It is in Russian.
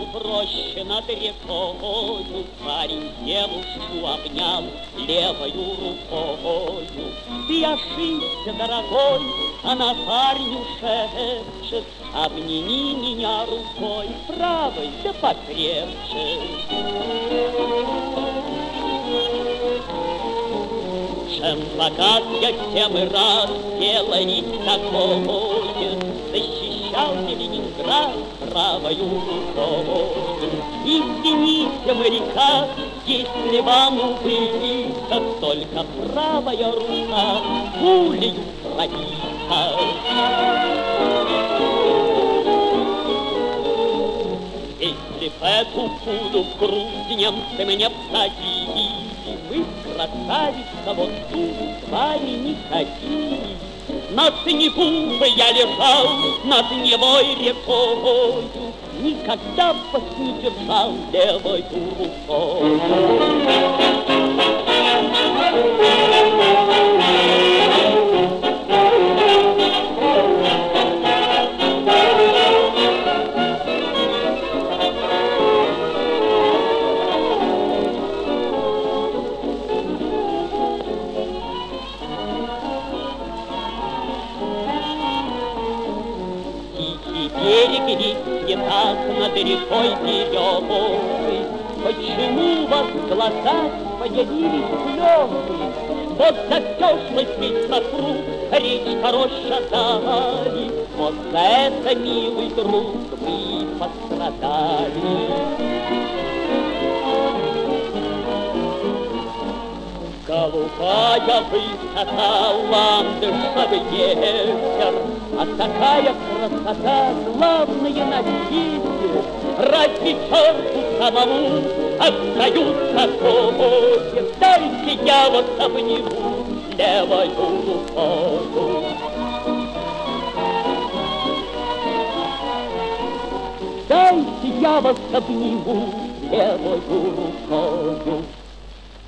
в роще над рекою парень девушку обнял левою рукою. Ты ошибся, дорогой, она парню шепчет: обними меня рукой правой, да покрепче. Чем закат я всем и рад сделать такое, защищал мне Ленинград правою рукой. Извините, моряка, если вам убыто, только правая рука пулею пробита. Если б эту пулю в грудь немцы мне всадили, мы, красавица, вот тут с вами не ходили. На снегу бы я лежал над немой рекою, никогда б вас не держал левой рукой. Берег висит так над рекой Березовой. Почему вас глаза появились слезы? Вот за теплость ведь сокруг речка роща дали. Вот за это, милый друг, вы пострадали. Голубая высота, ландышевый ветер, а такая красота главная на свете. Разве черту самому остаются косы? Дайте я вас обниму левою рукою. Дайте я вас обниму левою рукою.